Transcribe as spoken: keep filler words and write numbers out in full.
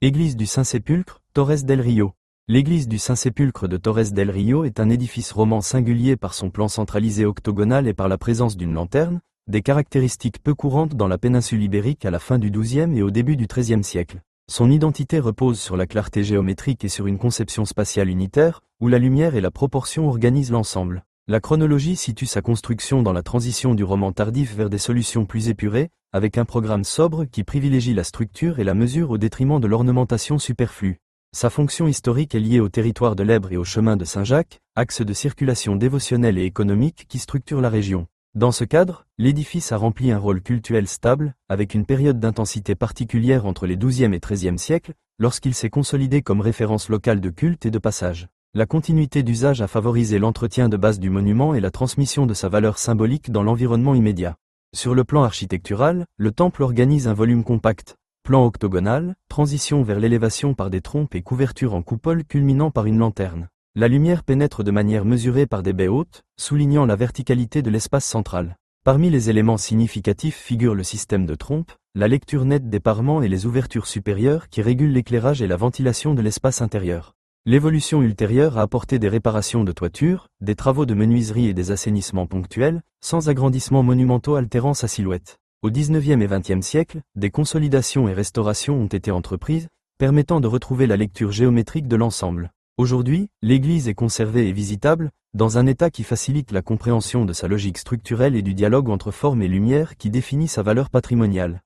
Église du Saint-Sépulcre, Torres del Rio. L'église du Saint-Sépulcre de Torres del Rio est un édifice roman singulier par son plan centralisé octogonal et par la présence d'une lanterne, des caractéristiques peu courantes dans la péninsule ibérique à la fin du douzième et au début du treizième siècle. Son identité repose sur la clarté géométrique et sur une conception spatiale unitaire, où la lumière et la proportion organisent l'ensemble. La chronologie situe sa construction dans la transition du roman tardif vers des solutions plus épurées, avec un programme sobre qui privilégie la structure et la mesure au détriment de l'ornementation superflue. Sa fonction historique est liée au territoire de l'Èbre et au chemin de Saint-Jacques, axe de circulation dévotionnelle et économique qui structure la région. Dans ce cadre, l'édifice a rempli un rôle cultuel stable, avec une période d'intensité particulière entre les douzième et treizième siècles, lorsqu'il s'est consolidé comme référence locale de culte et de passage. La continuité d'usage a favorisé l'entretien de base du monument et la transmission de sa valeur symbolique dans l'environnement immédiat. Sur le plan architectural, le temple organise un volume compact, plan octogonal, transition vers l'élévation par des trompes et couverture en coupole culminant par une lanterne. La lumière pénètre de manière mesurée par des baies hautes, soulignant la verticalité de l'espace central. Parmi les éléments significatifs figurent le système de trompes, la lecture nette des parements et les ouvertures supérieures qui régulent l'éclairage et la ventilation de l'espace intérieur. L'évolution ultérieure a apporté des réparations de toiture, des travaux de menuiserie et des assainissements ponctuels, sans agrandissements monumentaux altérant sa silhouette. Au dix-neuvième et vingtième siècle, des consolidations et restaurations ont été entreprises, permettant de retrouver la lecture géométrique de l'ensemble. Aujourd'hui, l'église est conservée et visitable, dans un état qui facilite la compréhension de sa logique structurelle et du dialogue entre forme et lumière qui définit sa valeur patrimoniale.